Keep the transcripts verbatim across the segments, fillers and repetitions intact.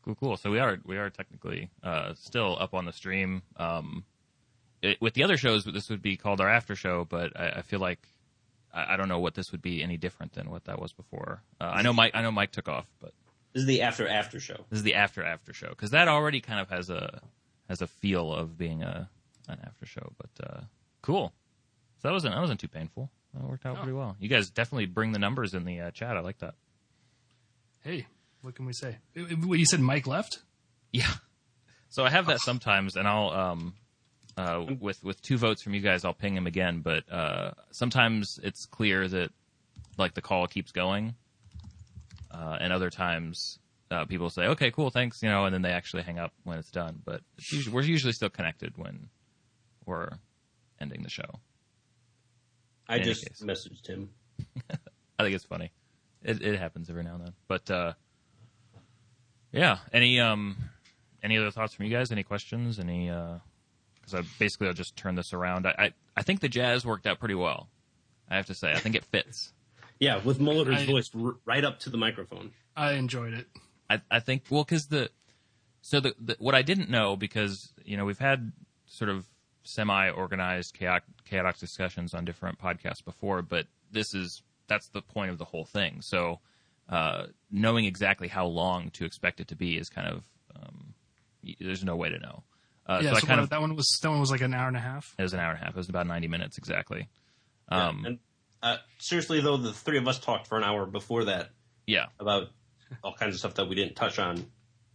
Cool, cool. So we are we are technically uh, still up on the stream. Um, it, with the other shows, this would be called our after show, but I, I feel like I, I don't know what this would be any different than what that was before. Uh, I know Mike. I know Mike took off, but this is the after after show. This is the after after show because that already kind of has a has a feel of being a an after show. But uh, cool. So that wasn't that wasn't too painful. That worked out oh. pretty well. You guys definitely bring the numbers in the uh, chat. I like that. Hey. What can we say? What, you said Mike left? Yeah. So I have that sometimes, and I'll um, uh, with with two votes from you guys, I'll ping him again. But uh, sometimes it's clear that like the call keeps going, uh, and other times uh, people say, "Okay, cool, thanks," you know, and then they actually hang up when it's done. But it's usually, we're usually still connected when we're ending the show. I just messaged him. I think it's funny. It, it happens every now and then, but. Uh, Yeah. Any um, any other thoughts from you guys? Any questions? Any? Because uh, I basically I'll just turn this around. I, I I think the jazz worked out pretty well. I have to say, I think it fits. Yeah, with Molitor's I, voice r- right up to the microphone. I enjoyed it. I I think well because the so the, the what I didn't know because you know we've had sort of semi-organized chaotic, chaotic discussions on different podcasts before, but this is that's the point of the whole thing. So. Uh, knowing exactly how long to expect it to be is kind of um, there's no way to know. Uh, yeah, so, so I kind what, of, that one was that one was like an hour and a half. It was an hour and a half. It was about ninety minutes exactly. Um, yeah, and uh, seriously though, the three of us talked for an hour before that. Yeah, about all kinds of stuff that we didn't touch on.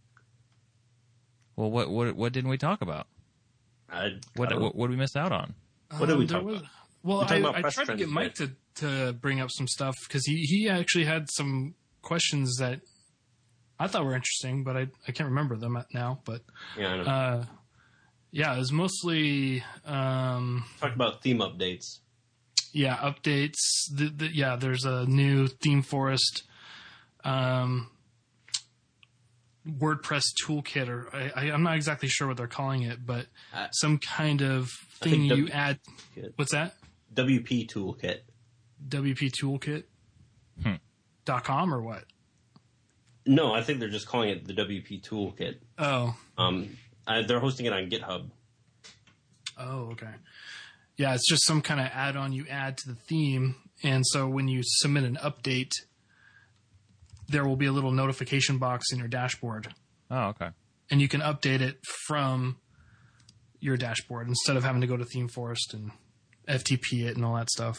Well, what what what didn't we talk about? I, what, I what what did we miss out on? What did we um, talk was, about? Well, we I, I tried to get Mike to, to bring up some stuff because he, he actually had some questions that I thought were interesting, but I, I can't remember them now. But yeah, I know. Uh, yeah, it was mostly um, talked about theme updates. Yeah, updates. The, the, yeah, there's a new theme forest um, WordPress toolkit, or I, I, I'm not exactly sure what they're calling it, but uh, some kind of thing you w- add. Kit. What's that? W P toolkit. W P toolkit. Hmm. Dot com or what? No, I think they're just calling it the W P toolkit. Oh. Um, I, they're hosting it on GitHub. Oh, okay. Yeah, it's just some kind of add-on you add to the theme, and so when you submit an update, there will be a little notification box in your dashboard. Oh, okay. And you can update it from your dashboard instead of having to go to ThemeForest and F T P it and all that stuff.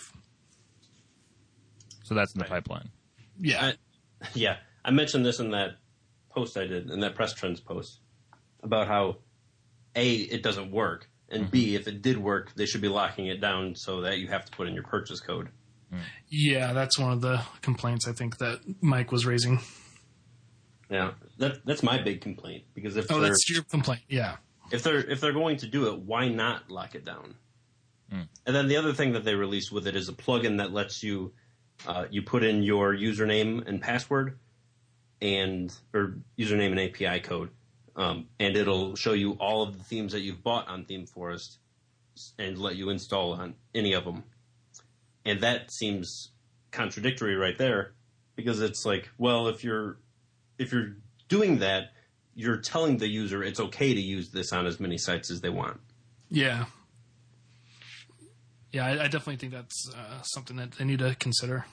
So that's in the right. pipeline. Yeah. I, yeah. I mentioned this in that post I did, in that Press Trends post, about how, A, it doesn't work, and mm-hmm. B, if it did work, they should be locking it down so that you have to put in your purchase code. Yeah, that's one of the complaints I think that Mike was raising. Yeah, that that's my big complaint, because if oh, that's your complaint. Yeah, if they're if they're going to do it, why not lock it down? Mm. And then the other thing that they released with it is a plugin that lets you uh, you put in your username and password and or username and A P I code, um, and it'll show you all of the themes that you've bought on ThemeForest and let you install on any of them. And that seems contradictory right there, because it's like, well, if you're if you're doing that, you're telling the user it's okay to use this on as many sites as they want. Yeah. Yeah, I, I definitely think that's uh, something that they need to consider.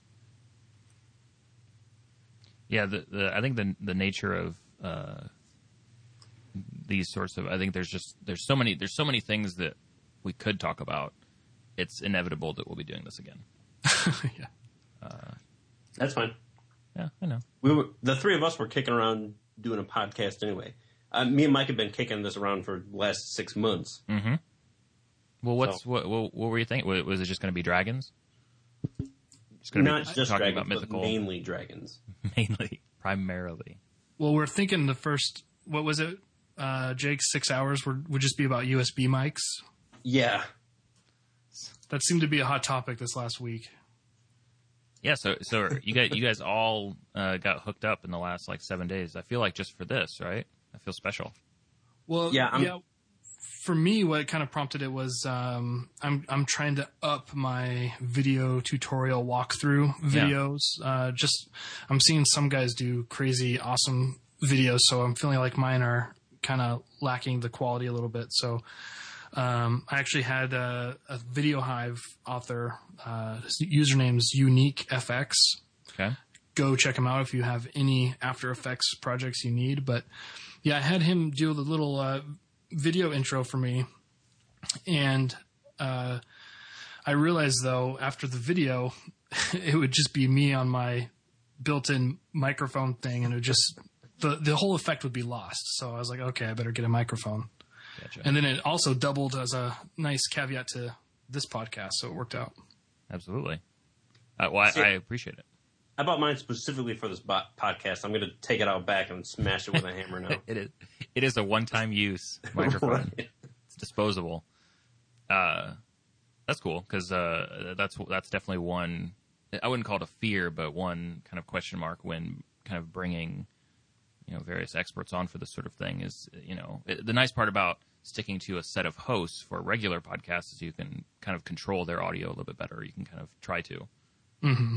Yeah, the, the I think the the nature of uh, these sorts of I think there's just there's so many there's so many things that we could talk about. It's inevitable that we'll be doing this again. yeah, uh, that's fine. Yeah, I know. We were the three of us were kicking around doing a podcast anyway. Uh, me and Mike have been kicking this around for the last six months. Mm-hmm. Well, what's so. what, what? What were you thinking? Was it just going to be dragons? Just gonna Not be just talking dragons, about mythical, but mainly dragons. Mainly, primarily. Well, we're thinking the first. What was it, uh, Jake? Six hours would would just be about U S B mics. Yeah. That seemed to be a hot topic this last week. Yeah, so so you guys you guys all uh, got hooked up in the last like seven days. I feel like just for this, right? I feel special. Well, yeah, I'm, yeah. For me, what kind of prompted it was um, I'm I'm trying to up my video tutorial walkthrough videos. Yeah. Uh, just I'm seeing some guys do crazy, awesome videos, so I'm feeling like mine are kind of lacking the quality a little bit. So um, I actually had a, a Video Hive author, uh, his username's UniqueFX. Okay. Go check him out if you have any After Effects projects you need. But yeah, I had him do the little uh, video intro for me. And uh, I realized, though, after the video, it would just be me on my built-in microphone thing, and it would just the, the whole effect would be lost. So I was like, okay, I better get a microphone. Gotcha. And then it also doubled as a nice caveat to this podcast, so it worked out. Absolutely. Uh, well, I, See, I appreciate it. I bought mine specifically for this bo- podcast. I'm going to take it out back and smash it with a hammer now. It is. It is a one-time use microphone. Right. It's disposable. Uh, that's cool because uh, that's that's definitely one. I wouldn't call it a fear, but one kind of question mark when kind of bringing, you know, various experts on for this sort of thing is, you know, it, the nice part about sticking to a set of hosts for regular podcasts is you can kind of control their audio a little bit better. You can kind of try to. Mm-hmm.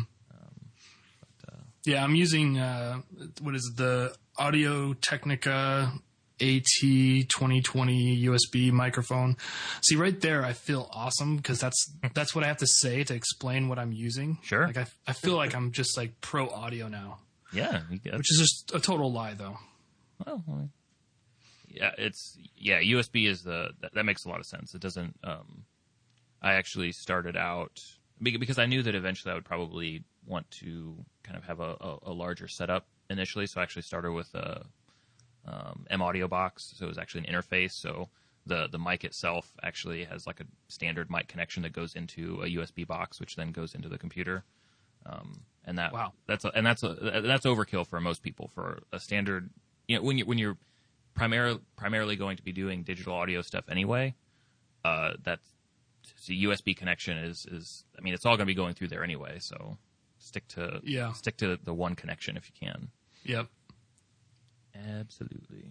Uh, Yeah, I'm using, uh, what is it, the Audio Technica A T twenty twenty U S B microphone. See, right there, I feel awesome because that's that's what I have to say to explain what I'm using. Sure. Like I, I feel like I'm just like pro audio now, yeah, you get, which is just a total lie, though. well, I mean, yeah, it's yeah. U S B is the that, that makes a lot of sense. It doesn't. Um, I actually started out because I knew that eventually I would probably want to kind of have a, a, a larger setup initially. So I actually started with a um, M Audio box. So it was actually an interface. So the the mic itself actually has like a standard mic connection that goes into a U S B box, which then goes into the computer. Um, and that Wow. that's a, and that's a, that's overkill for most people. For a standard, you know, when you when you're primarily primarily going to be doing digital audio stuff anyway, uh, that's so U S B connection is is I mean it's all going to be going through there anyway. So stick to Yeah. stick to the one connection if you can. Yep. Absolutely.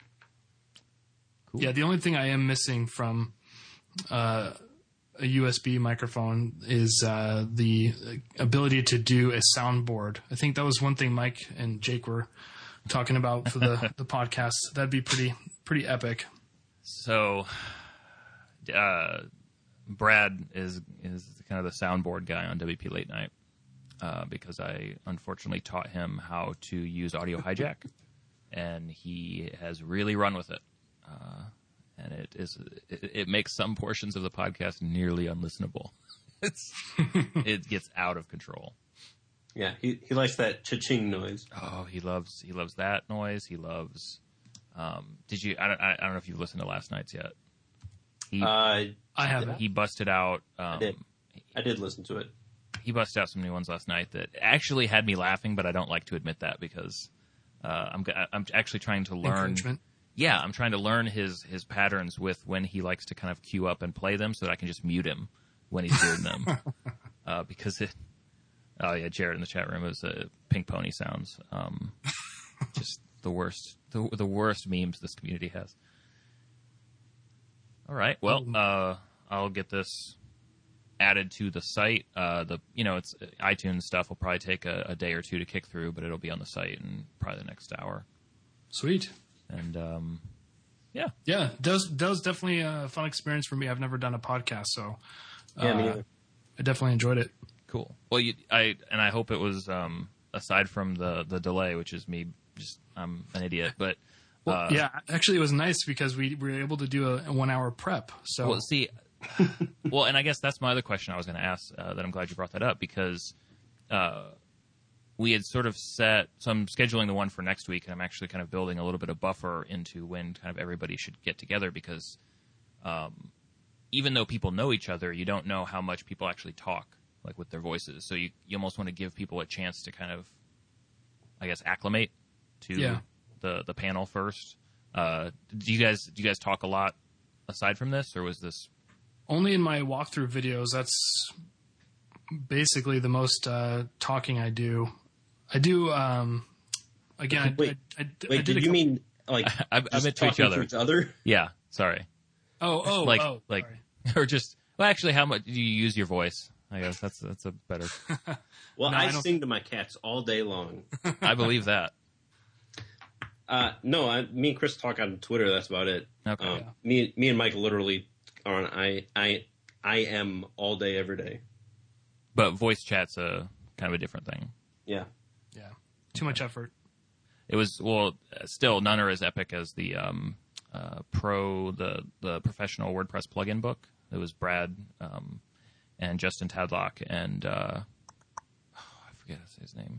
Cool. Yeah, the only thing I am missing from uh, a U S B microphone is uh, the ability to do a soundboard. I think that was one thing Mike and Jake were talking about for the, the podcast. That'd be pretty pretty epic. So, uh, Brad is is kind of the soundboard guy on W P Late Night uh, because I unfortunately taught him how to use Audio Hijack, and he has really run with it. Uh, and it is it, it makes some portions of the podcast nearly unlistenable. It's it gets out of control. Yeah, he he likes that cha-ching noise. Oh, he loves he loves that noise. He loves. Um, did you? I don't. I don't know if you've listened to last night's yet. He Uh, I haven't. he busted out. Um, I did. I did listen to it. He busted out some new ones last night that actually had me laughing, but I don't like to admit that because uh, I'm I'm actually trying to learn. Encouragement. Yeah, I'm trying to learn his his patterns with when he likes to kind of queue up and play them, so that I can just mute him when he's doing them. uh, because it. Oh yeah, Jared in the chat room is uh, pink pony sounds. Um, just the worst, the the worst memes this community has. All right, well, uh, I'll get this added to the site. Uh, the you know it's iTunes stuff will probably take a, a day or two to kick through, but it'll be on the site in probably the next hour. Sweet. And um, yeah, Yeah, that was, that was definitely a fun experience for me. I've never done a podcast, so Yeah, uh, me neither. I definitely enjoyed it. cool. Well, you, I and I hope it was um, aside from the the delay, which is me just I'm an idiot, but. Well, Uh, yeah, actually, it was nice because we were able to do a, a one-hour prep. So, Well, see, well, and I guess that's my other question I was going to ask. Uh, that I'm glad you brought that up because uh, we had sort of set. So I'm scheduling the one for next week, and I'm actually kind of building a little bit of buffer into when kind of everybody should get together because um, even though people know each other, you don't know how much people actually talk, like with their voices. So you you almost want to give people a chance to kind of, I guess, acclimate to. Yeah. The, the panel first. Uh, do you guys do you guys talk a lot aside from this, or was this only in my walkthrough videos, that's basically the most uh, talking I do. I do, um, again, Wait, I, I, I, Wait, I did, did a you couple- mean like I, I just meant to each talking other? to each other? Yeah, sorry. Oh, oh, like oh, like sorry. or just well, actually, how much do you use your voice? I guess that's that's a better. Well, No, I, I don't- sing to my cats all day long. I believe that. Uh, no, I, me and Chris talk on Twitter. That's about it. Okay. Um, Yeah. Me, me and Mike literally are on I, I, I am all day, every day. But voice chat's a kind of a different thing. Yeah. Yeah. Too much effort. It was well, still none are as epic as the um, uh, pro the the professional WordPress plugin book. It was Brad um, and Justin Tadlock and uh, oh, I forget his name.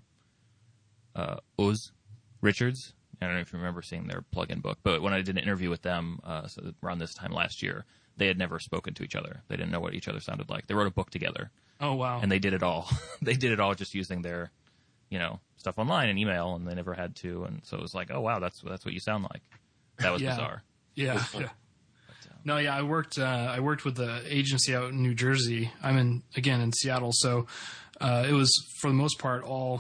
Uh, Uz Richards. I don't know if you remember seeing their plugin book, but when I did an interview with them uh, so around this time last year, they had never spoken to each other. They didn't know what each other sounded like. They wrote a book together. Oh, wow. And they did it all. They did it all just using their, you know, stuff online and email, and they never had to. And so it was like, oh wow, that's that's what you sound like. That was Yeah. bizarre. Yeah. yeah. No, yeah, I worked. Uh, I worked with the agency out in New Jersey. I'm in again in Seattle, so uh, it was for the most part all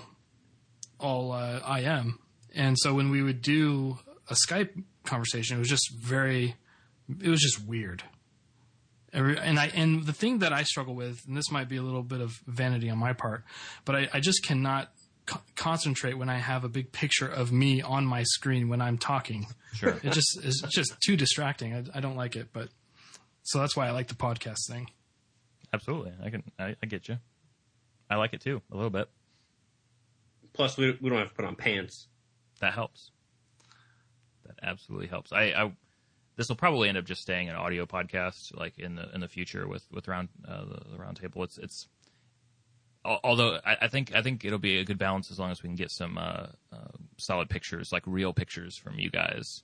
all uh, I M. And so when we would do a Skype conversation, it was just very, it was just weird. Every, and I and the thing that I struggle with, and this might be a little bit of vanity on my part, but I, I just cannot co- concentrate when I have a big picture of me on my screen when I'm talking. Sure. It just is just too distracting. I, I don't like it, but so that's why I like the podcast thing. Absolutely, I can. I, I get you. I like it too, a little bit. Plus, we we don't have to put on pants. That helps. That absolutely helps. I, I this will probably end up just staying an audio podcast, like in the in the future with with round uh, the, the round table. It's it's. Although I, I think I think it'll be a good balance as long as we can get some uh, uh, solid pictures, like real pictures from you guys,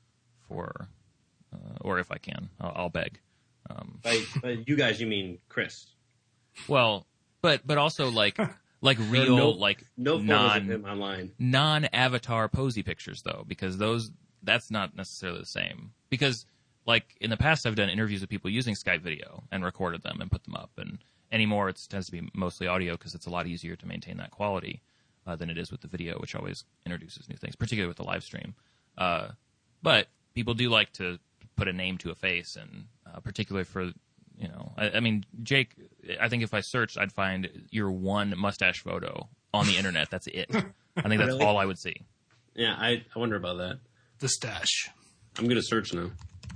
for uh, or if I can, I'll, I'll beg. Um, By, by you guys, you mean Chris? well, but but also like like There are real no, like no photos non of him online. non-avatar posy pictures though, because those that's not necessarily the same. Because like in the past, I've done interviews with people using Skype video and recorded them and put them up, and anymore it tends to be mostly audio because it's a lot easier to maintain that quality uh, than it is with the video, which always introduces new things, particularly with the live stream. Uh, but people do like to put a name to a face, and uh, particularly for you know, I, I mean, Jake, I think if I searched, I'd find your one mustache photo on the internet. That's it. I think that's Really? all I would see. Yeah, I, I wonder about that. The stash. I'm gonna search now.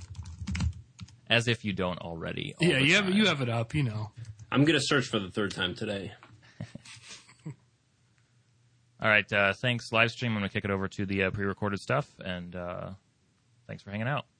As if you don't already. all Yeah, the you have time. you have it up. You know. I'm gonna search for the third time today. All right. Uh, thanks, live stream. I'm going to kick it over to the uh, pre-recorded stuff, and uh, thanks for hanging out.